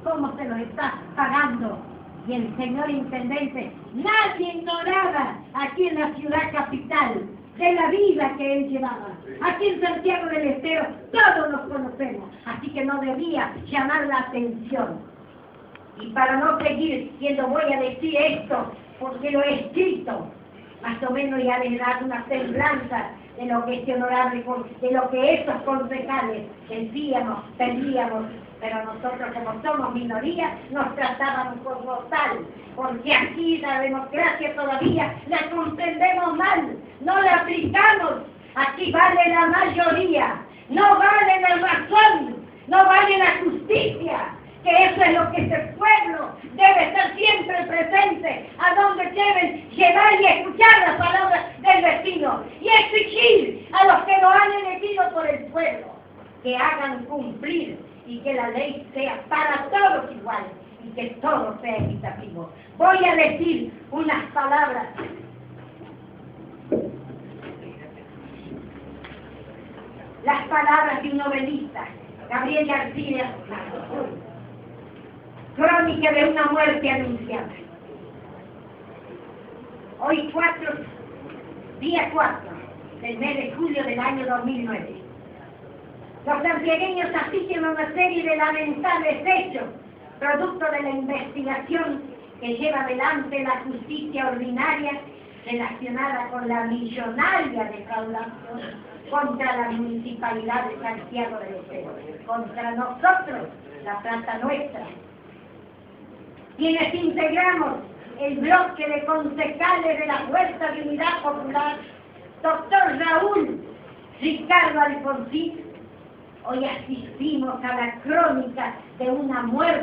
cómo se los está pagando. Y el señor intendente, nadie ignoraba aquí en la ciudad capital de la vida que él llevaba. Aquí en Santiago del Estero todos nos conocemos, así que no debía llamar la atención. Y para no seguir diciendo voy a decir esto, porque lo he escrito, más o menos ya les da una semblanza de lo que este honorable, de lo que estos concejales decíamos, pedíamos, pero nosotros como somos minoría nos trataban como tal, porque aquí la democracia todavía la comprendemos mal, no la aplicamos, aquí vale la mayoría, no vale la razón, no vale la justicia, que eso es lo que este pueblo debe estar siempre presente, a donde deben llevar y escuchar las palabras del vecino y exigir a los que lo han elegido por el pueblo que hagan cumplir y que la ley sea para todos igual y que todo sea equitativo. Voy a decir unas palabras. Las palabras de un novelista, Gabriel García Márquez. Crónica de una muerte anunciada. Hoy día 4 del mes de julio del año 2009. Los santiagueños asisten a una serie de lamentables hechos, producto de la investigación que lleva adelante la justicia ordinaria relacionada con la millonaria defraudación contra la municipalidad de Santiago del Estero, contra nosotros, la plata nuestra. Quienes integramos el bloque de concejales de la Fuerza de Unidad Popular, doctor Raúl Ricardo Alfonsín, hoy asistimos a la crónica de una muerte